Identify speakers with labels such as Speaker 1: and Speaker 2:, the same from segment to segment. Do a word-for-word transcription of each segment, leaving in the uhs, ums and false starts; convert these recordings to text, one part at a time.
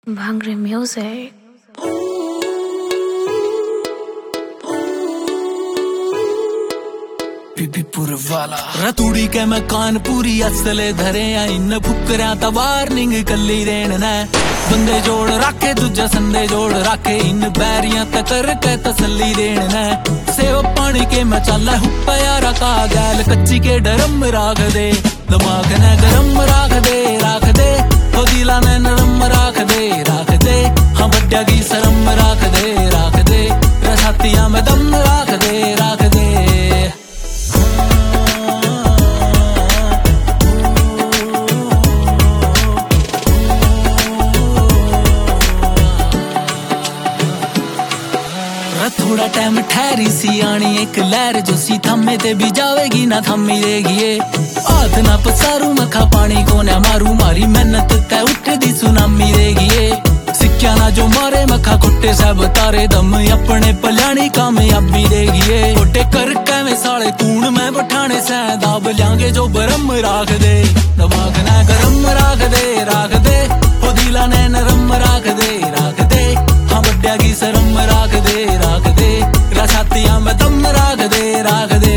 Speaker 1: Bhangra music.
Speaker 2: Bibipur वाला रतूड़ी के मैं कानपुरी असले धरे इन फुकरिया ता वार्निंग कली देन ने बंदे जोड़ रखे दूजा संदे जोड़ रखे इन बैरियां तक करके तसल्ली देन ने सेव पानी के मैं चल हुप्पा यारा का गैल कच्ची के डरम राख दे दिमाग ने गरम राख दे राख दे ओ दिला ने नरम राख दे राख दे हाँ बड्डा की शरम राख दे राख दे रसातियां में दम राख दे राख दे थोड़ा टाइम ठहरी सी आनी एक लहर जो सी थमे ते भी जावेगी ना थमी देगी ये हाथ ना पसारू मखा पानी को ना मारू मारी मेहनत तय उठ दी सुनामी देगी ये सिक्का ना जो मारे मखा कुट्टे सब तारे दम अपने पल्याणी कामयाबी देगी ये कोटे कर कैवे साले कूण में बठाने से दाब लियांगे जो बरम राख दे दिमाग ना गरम राख दे राख दे ओ दिला ने नरम राख दे राख दे हाँ बड्डा की शरम राख दे राख दे रसातियां में दम राख दे राख दे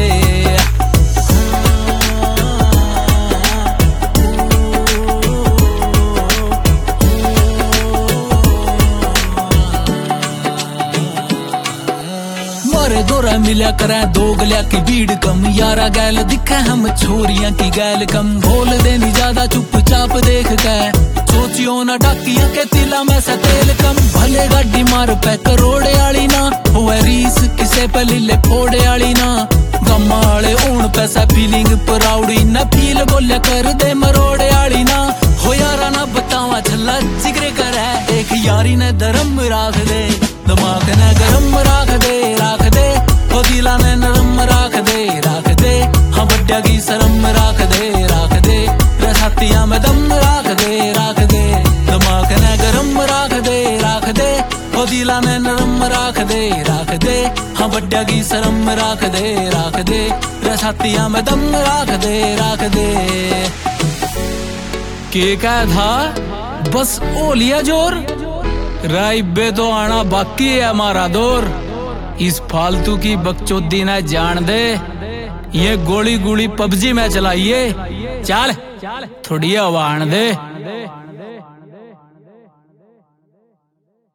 Speaker 2: मोरे गोरा मिल्या करे दो गलिया की भीड़ कम यारा गैल दिखे हम छोरियां की गैल कम बोल देनी ज्यादा चुपचाप देख के सोचियो ना डाकिया के तिला में से तेल कम भले गाड़ी मार पे करोड़े आली ना होए रीस किसे पे लीले फोड़े आली ना गम्मा आले ऊन पैसा फीलिंग प्राउडी ना फील बोले कर दे मरोड़े आली ना हो यारा ना बतावा छल्ला जिक्र करे एक यारी ने धर्म राख दे दिमाग ने गरम राख दे राख दे ओ दिला ने नरम राख दे राख दे हाँ बड्डा की शरम राख दे राख दे रसातियां में दम राख दे राख दे दिमाग ने गरम राख दे राख दे ओ दिला ने नरम राख दे राख दे हाँ बड्डा की शरम राख दे राख दे रसातियां में दम राख दे राख दे के क्या था बस ओ लिया जोर राइबे तो आना बाकी है हमारा दौर इस फालतू की बकचोदी न जान दे ये गोली गोली पबजी में चलाइए चल थोड़ी हवा आन दे।